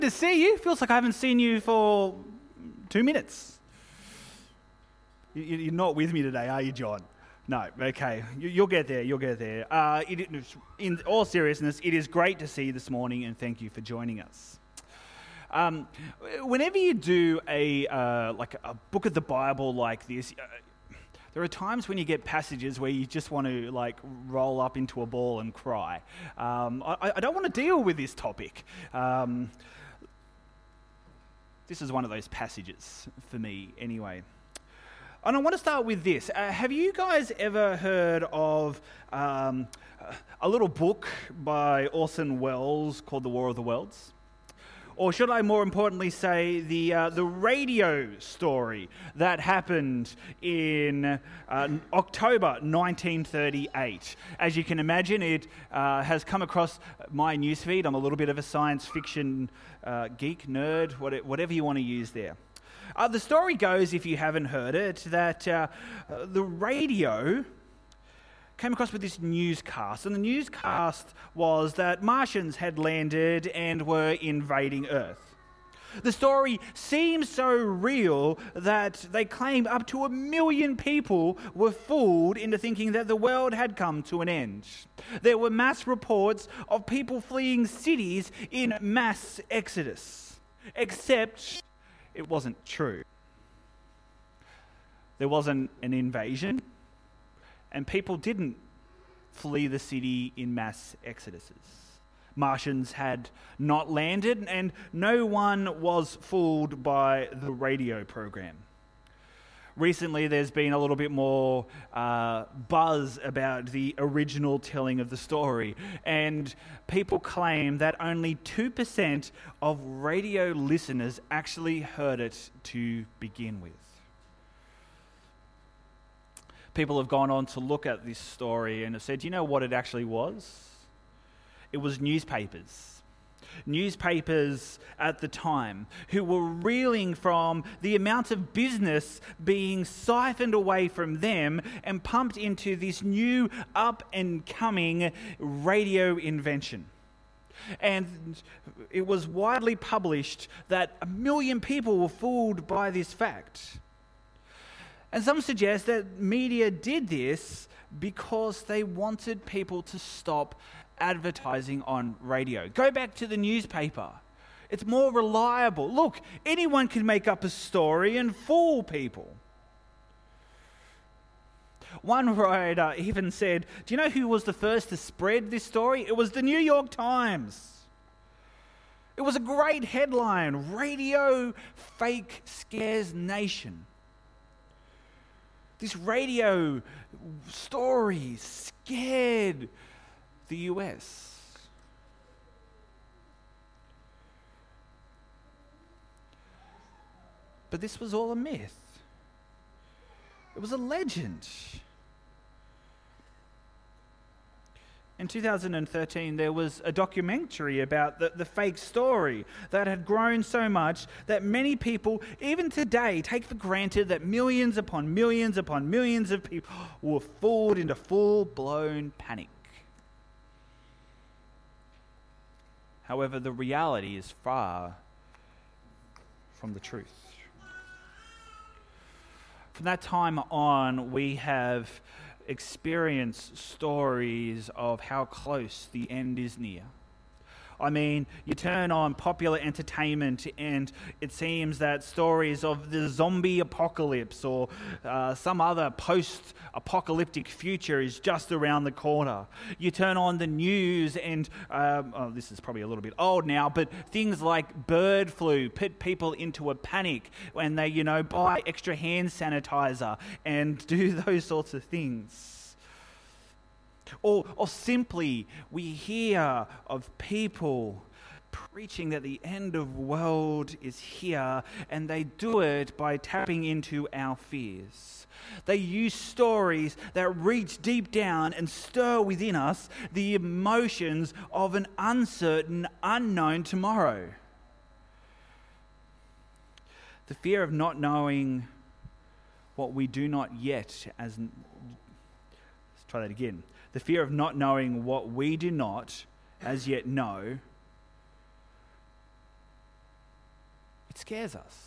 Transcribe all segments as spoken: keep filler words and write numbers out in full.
to see you. Feels like I haven't seen you for two minutes. You- You're not with me today, are you, John? No, okay. You- You'll get there, you'll get there. Uh, it, in all seriousness, it is great to see you this morning, and thank you for joining us. Um, whenever you do a uh, like a book of the Bible like this, uh, there are times when you get passages where you just want to like roll up into a ball and cry. Um, I, I don't want to deal with this topic. Um, this is one of those passages for me, anyway. And I want to start with this. Uh, have you guys ever heard of um, a little book by Orson Welles called The War of the Worlds? Or should I more importantly say the uh, the radio story that happened in uh, October nineteen thirty-eight? As you can imagine, it uh, has come across my newsfeed. I'm a little bit of a science fiction uh, geek, nerd, whatever you want to use there. Uh, the story goes, if you haven't heard it, that uh, the radio came across with this newscast, and the newscast was that Martians had landed and were invading Earth. The story seems so real that they claim up to a million people were fooled into thinking that the world had come to an end. There were mass reports of people fleeing cities in mass exodus, except it wasn't true. There wasn't an invasion, and people didn't flee the city in mass exoduses. Martians had not landed, and no one was fooled by the radio program. Recently, there's been a little bit more uh, buzz about the original telling of the story, and people claim that only two percent of radio listeners actually heard it to begin with. People have gone on to look at this story and have said, you know what it actually was? It was newspapers. Newspapers at the time who were reeling from the amount of business being siphoned away from them and pumped into this new up-and-coming radio invention. And it was widely published that a million people were fooled by this fact. And some suggest that media did this because they wanted people to stop advertising on radio. Go back to the newspaper. It's more reliable. Look, anyone can make up a story and fool people. One writer even said, do you know who was the first to spread this story? It was the New York Times. It was a great headline, Radio Fake Scares Nation. This radio story scared the U S. But this was all a myth. It was a legend. In two thousand thirteen, there was a documentary about the, the fake story that had grown so much that many people, even today, take for granted that millions upon millions upon millions of people were fooled into full-blown panic. However, the reality is far from the truth. From that time on, we have experienced stories of how close the end is near. I mean, you turn on popular entertainment and it seems that stories of the zombie apocalypse or uh, some other post-apocalyptic future is just around the corner. You turn on the news and, um, oh, this is probably a little bit old now, but things like bird flu put people into a panic when they, you know, buy extra hand sanitizer and do those sorts of things. Or, or simply, we hear of people preaching that the end of the world is here, and they do it by tapping into our fears. They use stories that reach deep down and stir within us the emotions of an uncertain, unknown tomorrow. The fear of not knowing what we do not yet as... Let's try that again. The fear of not knowing what we do not as yet know scares us.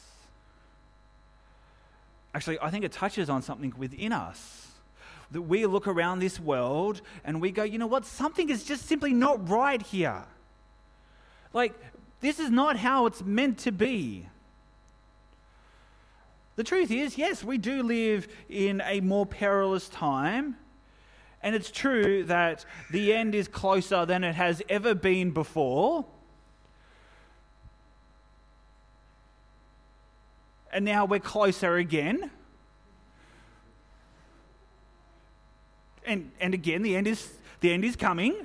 Actually, I think it touches on something within us. That we look around this world and we go, you know what? Something is just simply not right here. Like, this is not how it's meant to be. The truth is, yes, we do live in a more perilous time. And it's true that the end is closer than it has ever been before. And now we're closer again. And and again, the end is the end is coming.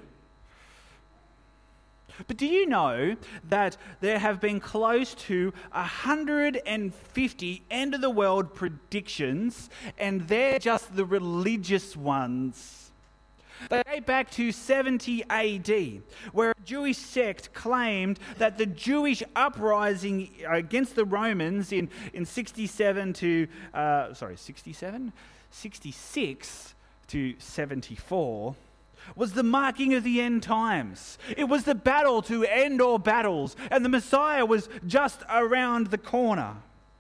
But do you know that there have been close to one hundred fifty end of the world predictions, and they're just the religious ones? They date back to seventy A D, where a Jewish sect claimed that the Jewish uprising against the Romans in, in sixty-seven to, uh, sorry, sixty-seven? sixty-six to seventy-four was the marking of the end times. It was the battle to end all battles, and the Messiah was just around the corner.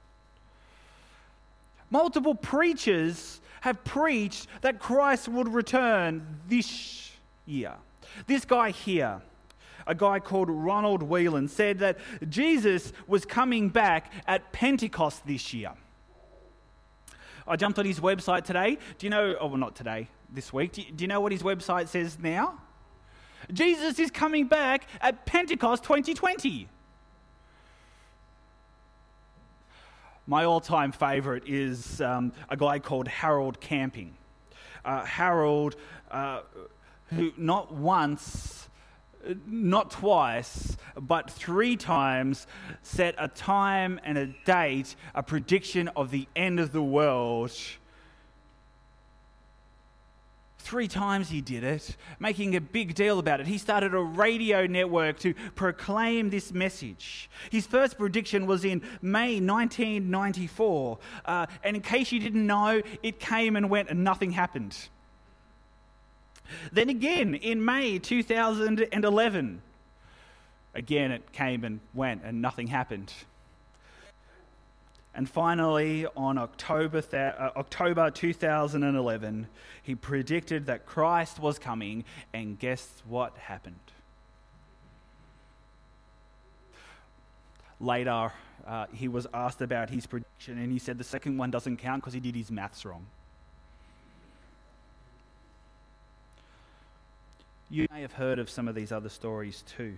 Multiple preachers have preached that Christ would return this year. This guy here, a guy called Ronald Whelan, said that Jesus was coming back at Pentecost this year. I jumped on his website today. Do you know, oh, well, not today, this week. Do you, do you know what his website says now? Jesus is coming back at Pentecost twenty twenty. My all-time favourite is um, a guy called Harold Camping. Uh, Harold, uh, who not once, not twice, but three times set a time and a date, a prediction of the end of the world. Three times he did it, making a big deal about it. He started a radio network to proclaim this message. His first prediction was in May nineteen ninety-four. Uh, and in case you didn't know, it came and went and nothing happened. Then again, in May two thousand eleven, again it came and went and nothing happened. And finally, on October, th- uh, October two thousand eleven, he predicted that Christ was coming, and guess what happened? Later, uh, he was asked about his prediction, and he said the second one doesn't count because he did his maths wrong. You may have heard of some of these other stories too.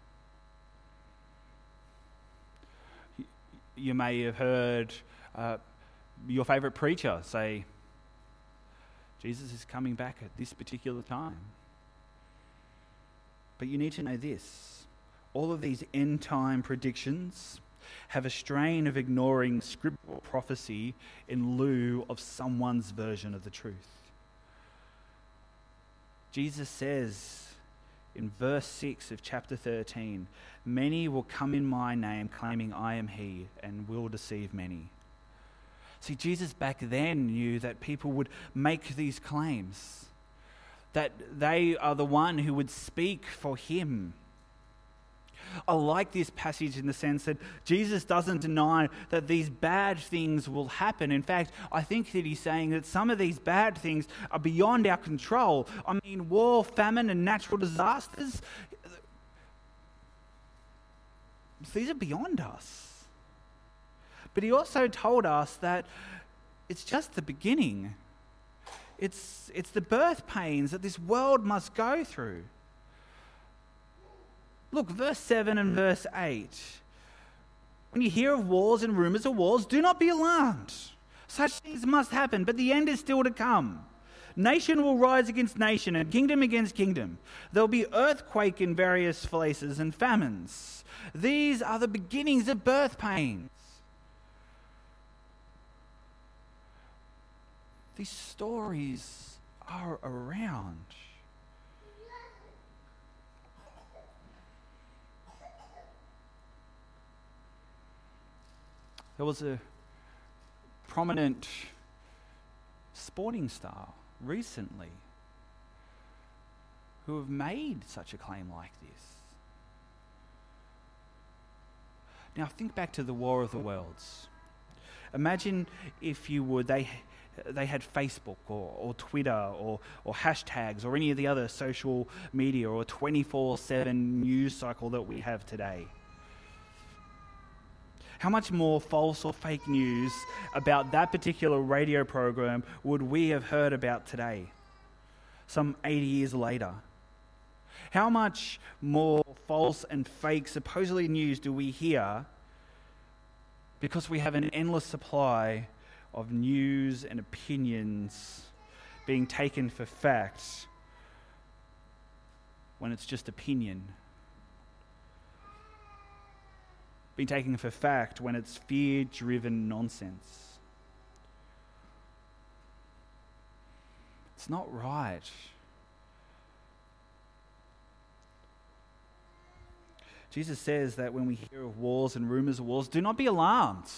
You may have heard uh, your favourite preacher say, Jesus is coming back at this particular time. But you need to know this. All of these end-time predictions have a strain of ignoring scriptural prophecy in lieu of someone's version of the truth. Jesus says in verse six of chapter thirteen, many will come in my name claiming I am he, and will deceive many. See, Jesus back then knew that people would make these claims, that they are the one who would speak for him. I like this passage in the sense that Jesus doesn't deny that these bad things will happen. In fact, I think that he's saying that some of these bad things are beyond our control. I mean, war, famine, and natural disasters, these are beyond us. But he also told us that it's just the beginning. It's, it's the birth pains that this world must go through. Look, verse seven and verse eight. When you hear of wars and rumours of wars, do not be alarmed. Such things must happen, but the end is still to come. Nation will rise against nation and kingdom against kingdom. There will be earthquake in various places and famines. These are the beginnings of birth pains. These stories are around. There was a prominent sporting star recently who have made such a claim like this. Now think back to the War of the Worlds. Imagine, if you would, they they had Facebook or, or Twitter or, or hashtags or any of the other social media or twenty-four seven news cycle that we have today. How much more false or fake news about that particular radio program would we have heard about today, some eighty years later? How much more false and fake, supposedly news, do we hear because we have an endless supply of news and opinions being taken for fact when it's just opinion? Being taken for fact when it's fear-driven nonsense. It's not right. Jesus says that when we hear of wars and rumors of wars, do not be alarmed.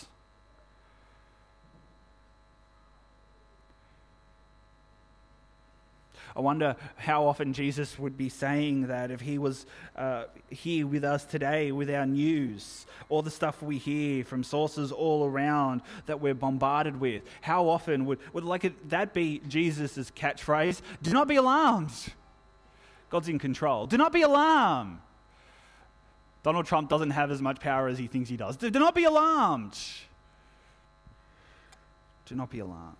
I wonder how often Jesus would be saying that if he was uh, here with us today with our news, all the stuff we hear from sources all around that we're bombarded with. How often would, would like it, that be Jesus' catchphrase? Do not be alarmed. God's in control. Do not be alarmed. Donald Trump doesn't have as much power as he thinks he does. Do, do not be alarmed. Do not be alarmed.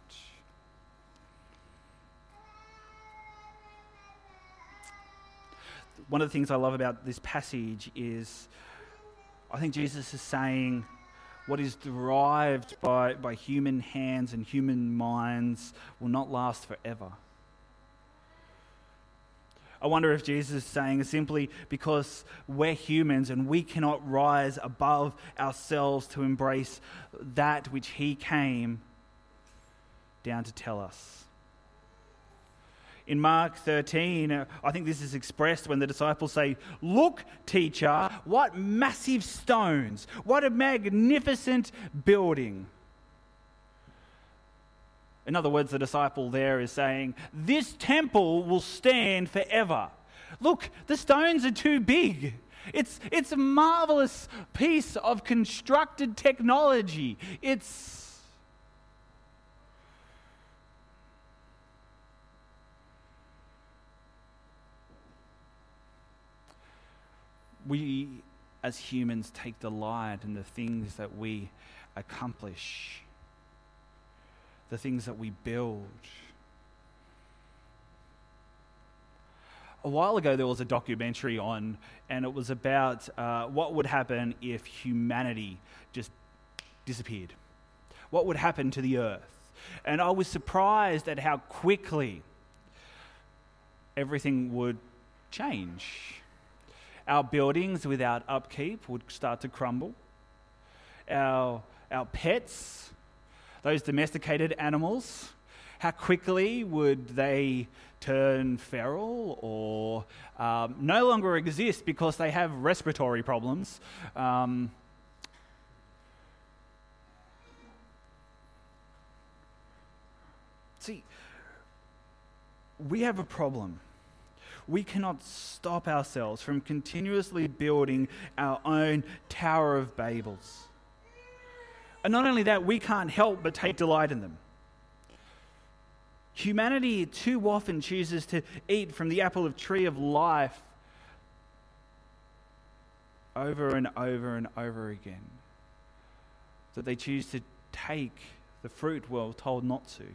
One of the things I love about this passage is I think Jesus is saying what is derived by, by human hands and human minds will not last forever. I wonder if Jesus is saying simply because we're humans and we cannot rise above ourselves to embrace that which he came down to tell us. In Mark thirteen, uh, I think this is expressed when the disciples say, "Look, teacher, what massive stones, what a magnificent building." In other words, the disciple there is saying, this temple will stand forever. Look, the stones are too big. It's, it's a marvelous piece of constructed technology. It's... We, as humans, take delight in the things that we accomplish, the things that we build. A while ago, there was a documentary on, and it was about uh, what would happen if humanity just disappeared. What would happen to the earth? And I was surprised at how quickly everything would change. Our buildings without upkeep would start to crumble. Our, our pets, those domesticated animals, how quickly would they turn feral or um, no longer exist because they have respiratory problems? Um, see, we have a problem. We cannot stop ourselves from continuously building our own Tower of Babels. And not only that, we can't help but take delight in them. Humanity too often chooses to eat from the apple of tree of life over and over and over again. That they choose to take the fruit we're told not to.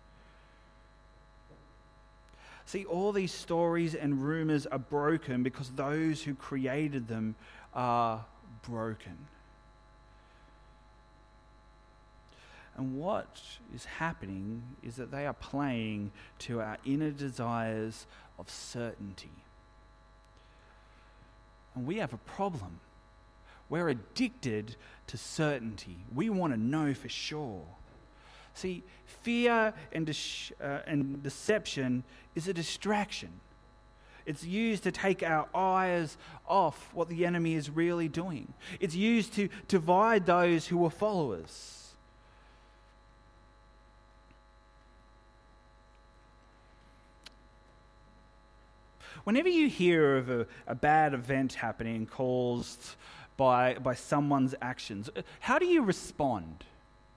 See, all these stories and rumors are broken because those who created them are broken. And what is happening is that they are playing to our inner desires of certainty. And we have a problem. We're addicted to certainty. We want to know for sure. See, fear and, de- uh, and deception is a distraction. It's used to take our eyes off what the enemy is really doing. It's used to divide those who are followers. Whenever you hear of a, a bad event happening caused by, by someone's actions, how do you respond?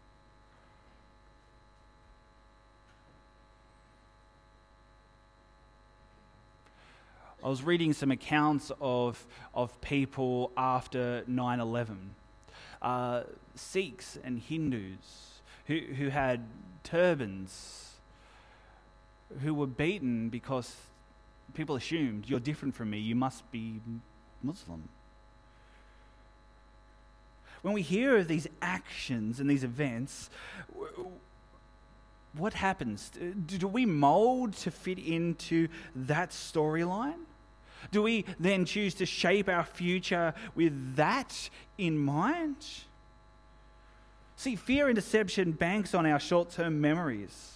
I was reading some accounts of, of people after nine eleven, uh, Sikhs and Hindus who, who had turbans, who were beaten because people assumed, you're different from me, you must be Muslim. When we hear of these actions and these events, what happens? Do we mold to fit into that storyline? Do we then choose to shape our future with that in mind? See, fear and deception banks on our short-term memories.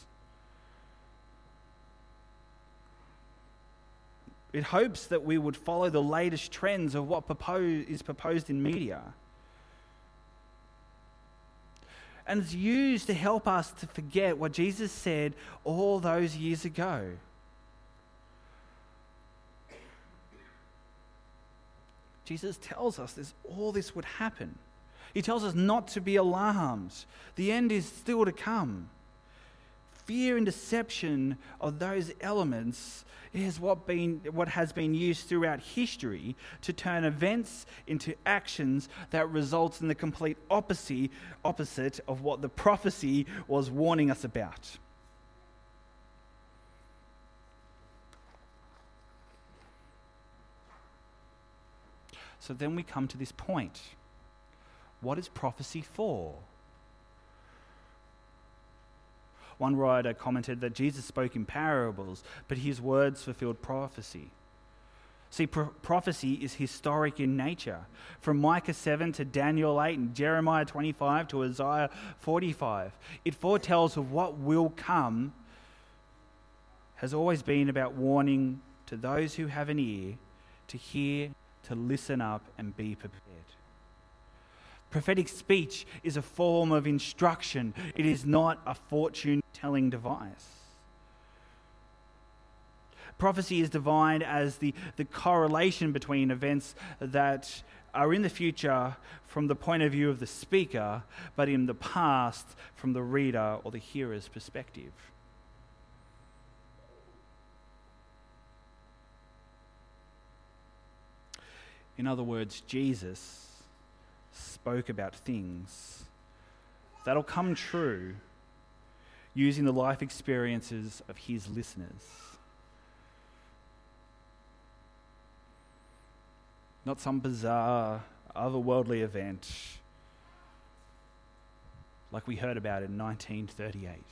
It hopes that we would follow the latest trends of what propose, is proposed in media. And it's used to help us to forget what Jesus said all those years ago. Jesus tells us this, all this would happen. He tells us not to be alarmed. The end is still to come. Fear and deception of those elements is what, been, what has been used throughout history to turn events into actions that results in the complete opposite, opposite of what the prophecy was warning us about. So then we come to this point. What is prophecy for? One writer commented that Jesus spoke in parables, but his words fulfilled prophecy. See, pro- prophecy is historic in nature. From Micah seven to Daniel eight and Jeremiah twenty-five to Isaiah forty-five. It foretells of what will come, has always been about warning to those who have an ear to hear, to listen up and be prepared. Prophetic speech is a form of instruction. It is not a fortune-telling device. Prophecy is defined as the, the correlation between events that are in the future from the point of view of the speaker, but in the past from the reader or the hearer's perspective. In other words, Jesus spoke about things that'll come true using the life experiences of his listeners. Not some bizarre, otherworldly event like we heard about in nineteen thirty-eight.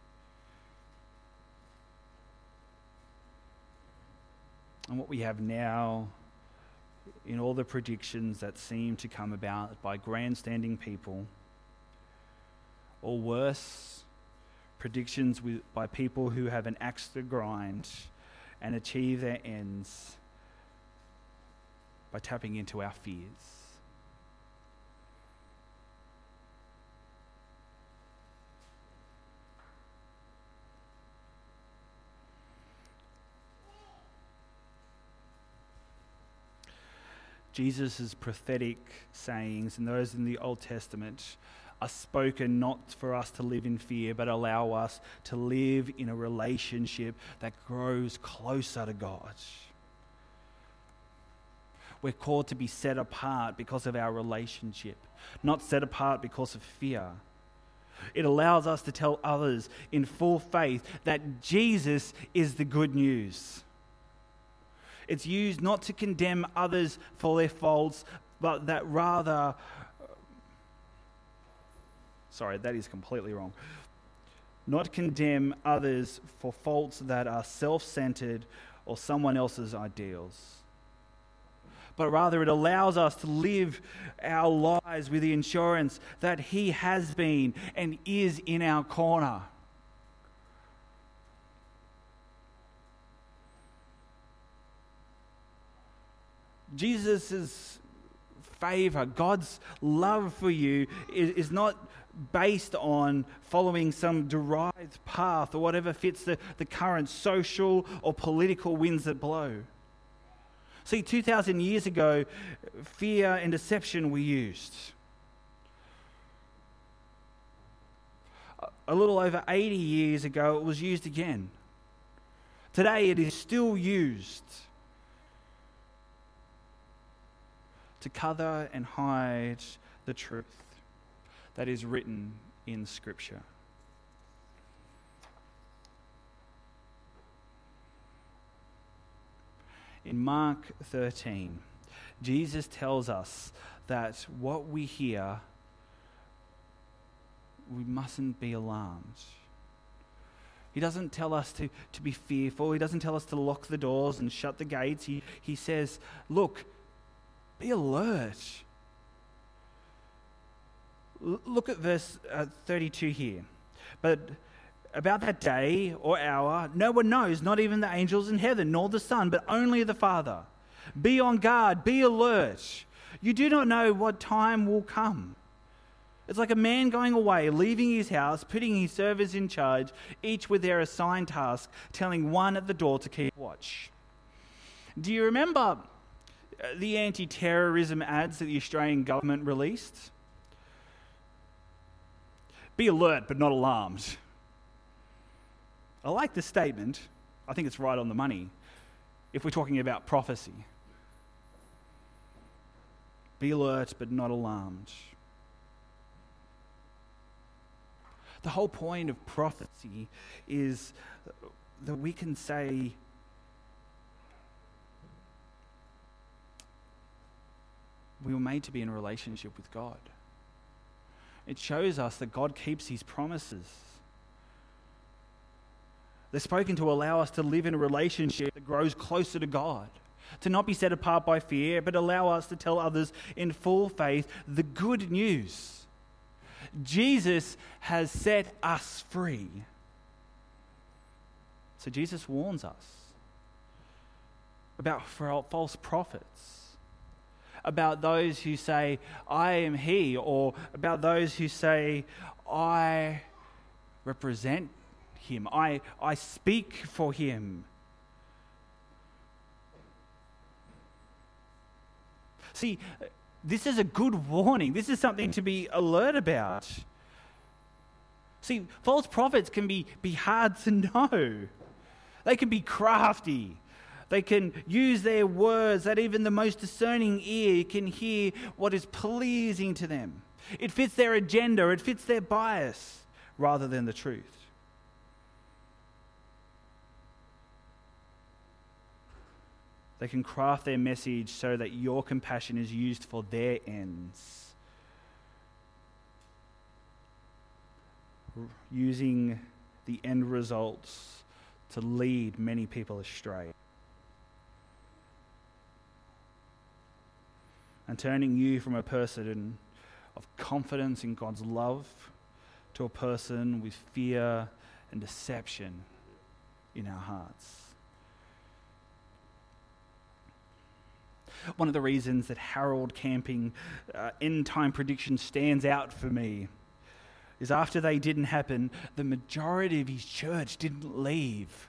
And what we have now in all the predictions that seem to come about by grandstanding people, or worse, predictions with, by people who have an axe to grind and achieve their ends by tapping into our fears. Jesus' prophetic sayings and those in the Old Testament are spoken not for us to live in fear, but allow us to live in a relationship that grows closer to God. We're called to be set apart because of our relationship, not set apart because of fear. It allows us to tell others in full faith that Jesus is the good news. It's used not to condemn others for their faults, but that rather... Sorry, that is completely wrong. Not condemn others for faults that are self-centered or someone else's ideals. But rather it allows us to live our lives with the assurance that He has been and is in our corner. Jesus' favor, God's love for you is, is not based on following some derived path or whatever fits the, the current social or political winds that blow. See, two thousand years ago, fear and deception were used. A little over eighty years ago, it was used again. Today, it is still used to cover and hide the truth that is written in Scripture. In Mark thirteen, Jesus tells us that what we hear, we mustn't be alarmed. He doesn't tell us to, to be fearful. He doesn't tell us to lock the doors and shut the gates. He, he says, look, be alert. L- look at verse uh, thirty-two here. But about that day or hour, no one knows, not even the angels in heaven, nor the Son, but only the Father. Be on guard, be alert. You do not know what time will come. It's like a man going away, leaving his house, putting his servants in charge, each with their assigned task, telling one at the door to keep watch. Do you remember the anti-terrorism ads that the Australian government released? Be alert, but not alarmed. I like the statement. I think it's right on the money if we're talking about prophecy. Be alert, but not alarmed. The whole point of prophecy is that we can say, we were made to be in a relationship with God. It shows us that God keeps his promises. They're spoken to allow us to live in a relationship that grows closer to God, to not be set apart by fear, but allow us to tell others in full faith the good news. Jesus has set us free. So Jesus warns us about false prophets, about those who say, I am he, or about those who say, I represent him, I, I speak for him. See, this is a good warning. This is something to be alert about. See, false prophets can be, be hard to know. They can be crafty. They can use their words that even the most discerning ear can hear what is pleasing to them. It fits their agenda, it fits their bias, rather than the truth. They can craft their message so that your compassion is used for their ends. Using the end results to lead many people astray. And turning you from a person of confidence in God's love to a person with fear and deception in our hearts. One of the reasons that Harold Camping uh, end time prediction stands out for me is after they didn't happen, the majority of his church didn't leave.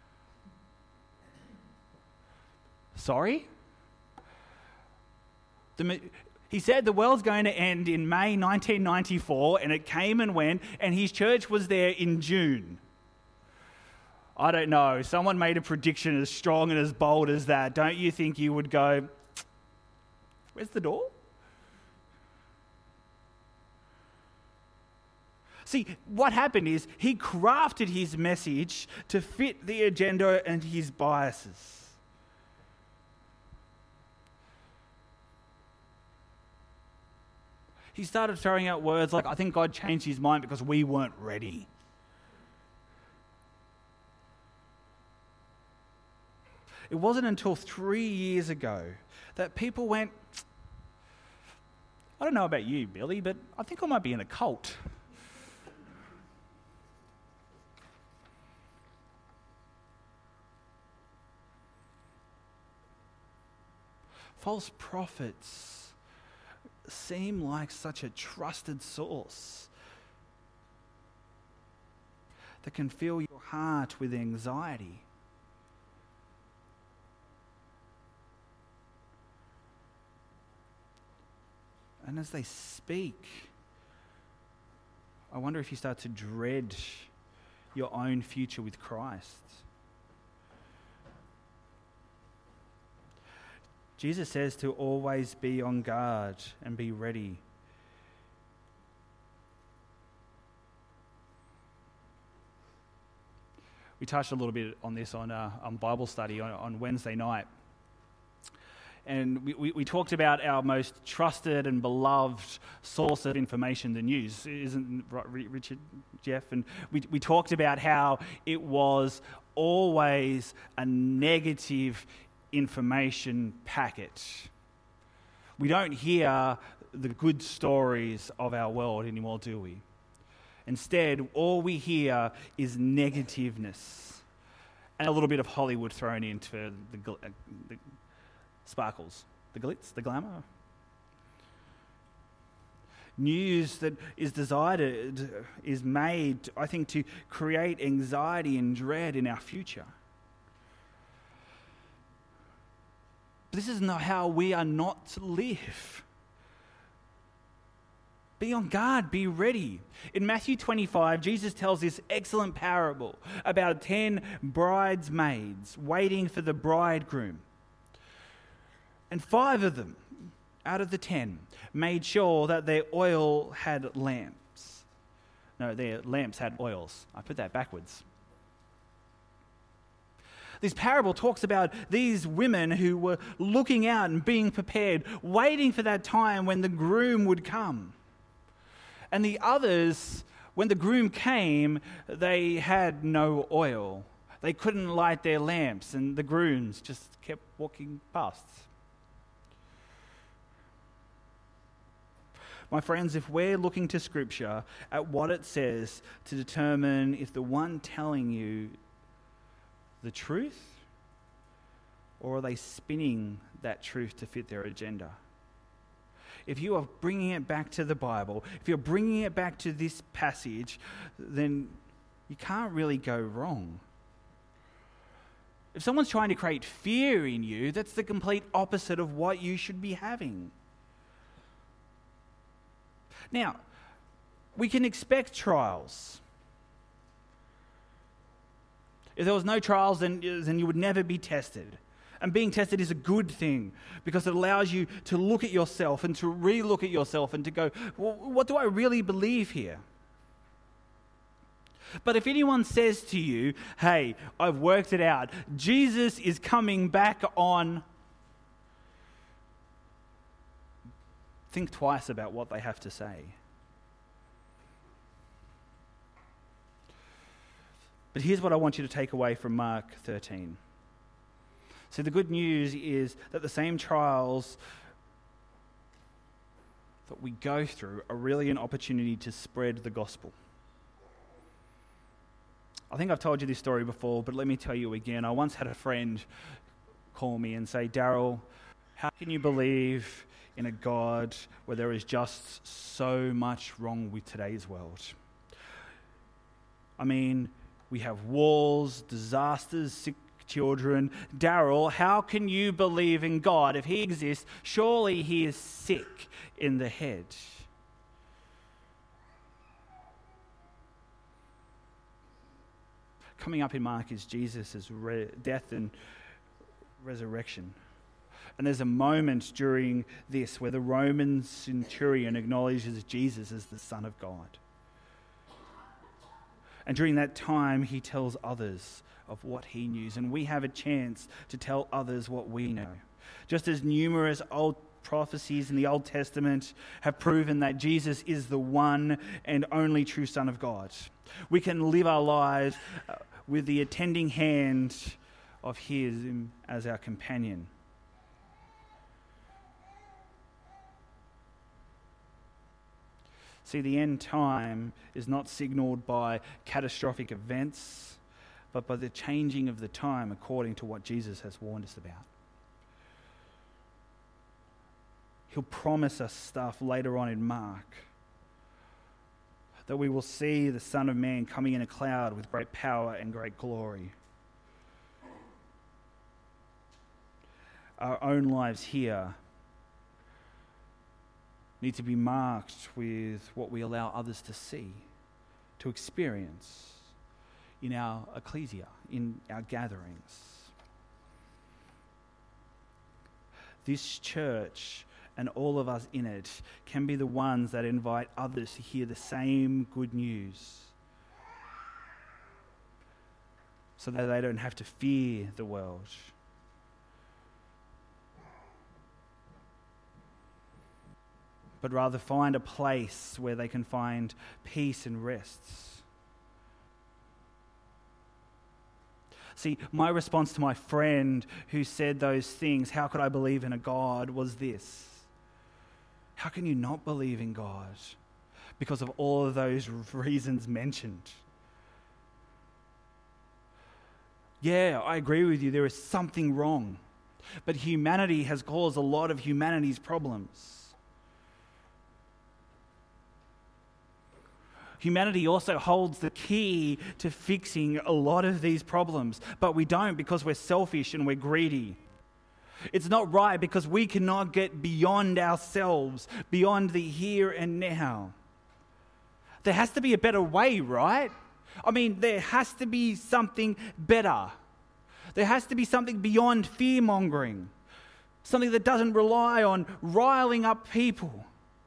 Sorry? The, he said the world's going to end in May nineteen ninety-four, and it came and went, and his church was there in June. I don't know. Someone made a prediction as strong and as bold as that. Don't you think you would go, where's the door? See, what happened is he crafted his message to fit the agenda and his biases. He started throwing out words like, I think God changed his mind because we weren't ready. It wasn't until three years ago that people went, I don't know about you, Billy, but I think I might be in a cult. False prophets seem like such a trusted source that can fill your heart with anxiety. And as they speak, I wonder if you start to dread your own future with Christ. Jesus says to always be on guard and be ready. We touched a little bit on this on, uh, on Bible study on, on Wednesday night. And we, we, we talked about our most trusted and beloved source of information, the news, isn't right, Richard, Jeff? And we, we talked about how it was always a negative information packet. We don't hear the good stories of our world anymore, do we? Instead, all we hear is negativeness and a little bit of Hollywood thrown into the, gl- uh, the sparkles, the glitz, the glamour. News that is desired, is made, I think, to create anxiety and dread in our future. But this is not how we are not to live. Be on guard, be ready. In Matthew twenty-five, Jesus tells this excellent parable about ten bridesmaids waiting for the bridegroom. And five of them, out of the ten, made sure that their oil had lamps. No, their lamps had oils. I put that backwards. This parable talks about these women who were looking out and being prepared, waiting for that time when the groom would come. And the others, when the groom came, they had no oil. They couldn't light their lamps, and the grooms just kept walking past. My friends, if we're looking to Scripture at what it says to determine if the one telling you the truth, or are they spinning that truth to fit their agenda? If you are bringing it back to the Bible, if you're bringing it back to this passage, then you can't really go wrong. If someone's trying to create fear in you, that's the complete opposite of what you should be having. Now, we can expect trials. If there was no trials, then, then you would never be tested. And being tested is a good thing because it allows you to look at yourself and to re-look at yourself and to go, well, what do I really believe here? But if anyone says to you, hey, I've worked it out, Jesus is coming back on, think twice about what they have to say. But here's what I want you to take away from Mark thirteen. So the good news is that the same trials that we go through are really an opportunity to spread the gospel. I think I've told you this story before, but let me tell you again. I once had a friend call me and say, Daryl, how can you believe in a God where there is just so much wrong with today's world? I mean, we have wars, disasters, sick children. Daryl, how can you believe in God? If he exists, surely he is sick in the head. Coming up in Mark is Jesus' re- death and resurrection. And there's a moment during this where the Roman centurion acknowledges Jesus as the Son of God. And during that time, he tells others of what he knew. And we have a chance to tell others what we know. Just as numerous old prophecies in the Old Testament have proven that Jesus is the one and only true Son of God, we can live our lives uh, with the attending hand of him as our companion. See, the end time is not signaled by catastrophic events, but by the changing of the time according to what Jesus has warned us about. He'll promise us stuff later on in Mark, that we will see the Son of Man coming in a cloud with great power and great glory. Our own lives here need to be marked with what we allow others to see, to experience in our ecclesia, in our gatherings. This church and all of us in it can be the ones that invite others to hear the same good news, so that they don't have to fear the world. But rather find a place where they can find peace and rests. See, my response to my friend who said those things, how could I believe in a God, was this. How can you not believe in God? Because of all of those reasons mentioned. Yeah, I agree with you, there is something wrong. But humanity has caused a lot of humanity's problems. Humanity also holds the key to fixing a lot of these problems, but we don't because we're selfish and we're greedy. It's not right because we cannot get beyond ourselves, beyond the here and now. There has to be a better way, right? I mean, there has to be something better. There has to be something beyond fear-mongering, something that doesn't rely on riling up people.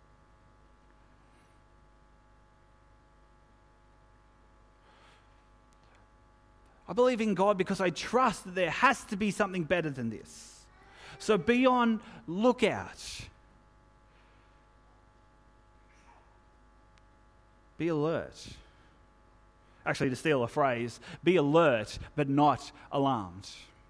I believe in God because I trust that there has to be something better than this. So be on lookout. Be alert. Actually, to steal a phrase, be alert but not alarmed.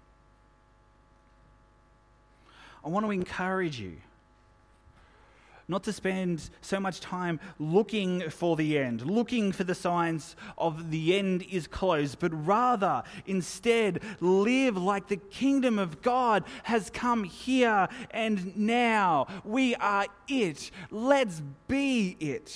I want to encourage you not to spend so much time looking for the end, looking for the signs of the end is close, but rather instead live like the kingdom of God has come here and now. We are it. Let's be it.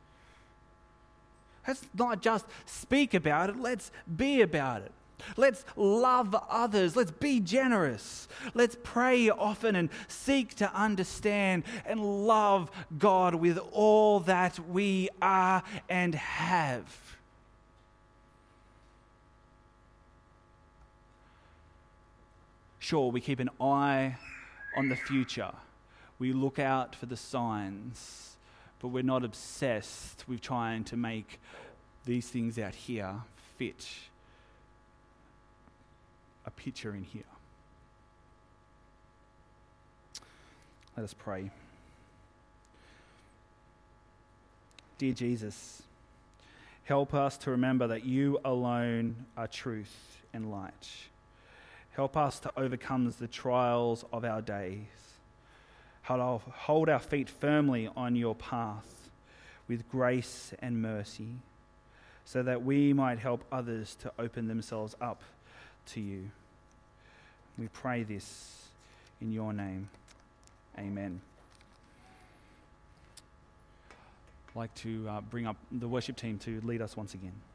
Let's not just speak about it, let's be about it. Let's love others. Let's be generous. Let's pray often and seek to understand and love God with all that we are and have. Sure, we keep an eye on the future. We look out for the signs, but we're not obsessed with trying to make these things out here fit a picture in here. Let us pray. Dear Jesus, help us to remember that you alone are truth and light. Help us to overcome the trials of our days. Hold our feet firmly on your path with grace and mercy, so that we might help others to open themselves up to you. We pray this in your name. Amen. I'd like to uh, bring up the worship team to lead us once again.